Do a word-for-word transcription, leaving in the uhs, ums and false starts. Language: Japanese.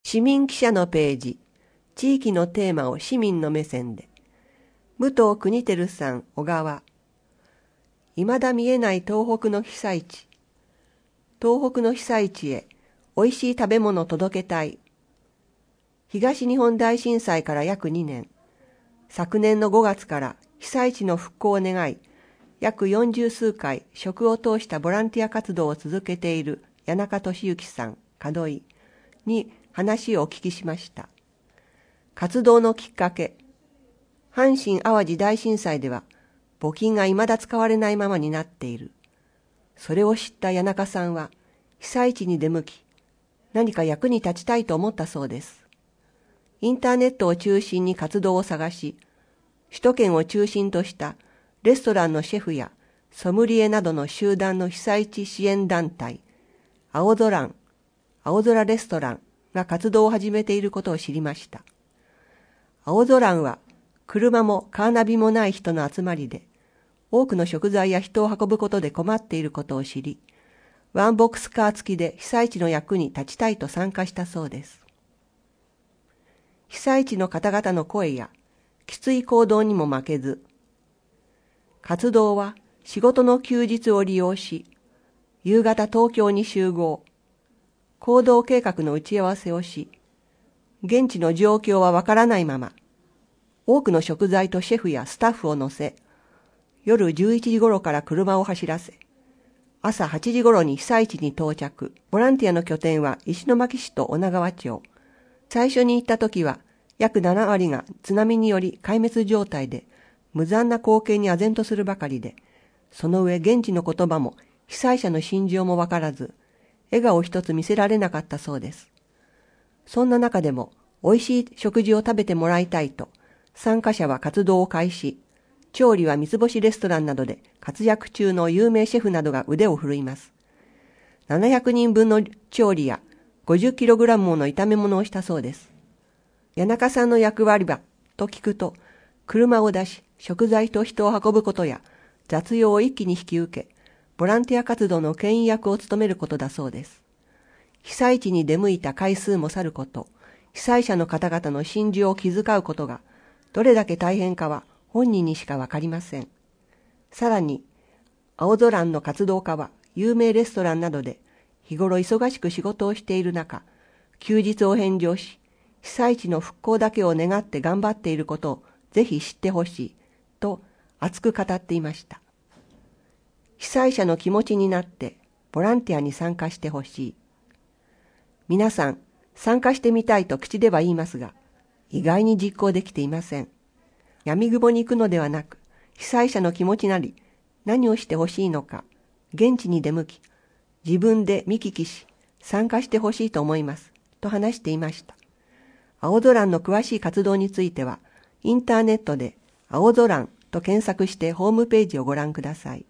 市民記者のページ、地域のテーマを市民の目線で。武藤邦輝さん、小川。未だ見えない東北の被災地。東北の被災地へおいしい食べ物を届けたい。東日本大震災から約にねん。昨年のごがつから被災地の復興を願い、約よんじゅうすうかい食を通したボランティア活動を続けている谷中俊之さん、門井に話をお聞きしました。活動のきっかけ、阪神・淡路大震災では募金が未だ使われないままになっている。それを知った谷中さんは被災地に出向き、何か役に立ちたいと思ったそうです。インターネットを中心に活動を探し、首都圏を中心としたレストランのシェフやソムリエなどの集団の被災地支援団体、青空、青空レストランが活動を始めていることを知りました。青空は車もカーナビもない人の集まりで、多くの食材や人を運ぶことで困っていることを知り、ワンボックスカー付きで被災地の役に立ちたいと参加したそうです。被災地の方々の声やきつい行動にも負けず、活動は仕事の休日を利用し、夕方東京に集合、行動計画の打ち合わせをし、現地の状況はわからないまま、多くの食材とシェフやスタッフを乗せ、夜じゅういちじ頃から車を走らせ、朝はちじ頃に被災地に到着。ボランティアの拠点は石巻市と女川町。最初に行った時は約ななわりが津波により壊滅状態で、無残な光景に唖然とするばかりで、その上現地の言葉も被災者の心情もわからず、笑顔一つ見せられなかったそうです。そんな中でも美味しい食事を食べてもらいたいと、参加者は活動を開始。調理は三つ星レストランなどで活躍中の有名シェフなどが腕を振るいます。ななひゃくにんぶんの調理や ごじゅっキログラム もの炒め物をしたそうです。谷中さんの役割はと聞くと、車を出し食材と人を運ぶことや雑用を一気に引き受け、ボランティア活動の牽引役を務めることだそうです。被災地に出向いた回数もさること、被災者の方々の心情を気遣うことがどれだけ大変かは本人にしかわかりません。さらに、青空の活動家は有名レストランなどで日頃忙しく仕事をしている中、休日を返上し、被災地の復興だけを願って頑張っていることをぜひ知ってほしいと熱く語っていました。被災者の気持ちになってボランティアに参加してほしい。皆さん、参加してみたいと口では言いますが、意外に実行できていません。闇雲に行くのではなく、被災者の気持ちなり、何をしてほしいのか、現地に出向き、自分で見聞きし、参加してほしいと思います、と話していました。青空の詳しい活動については、インターネットで青空と検索してホームページをご覧ください。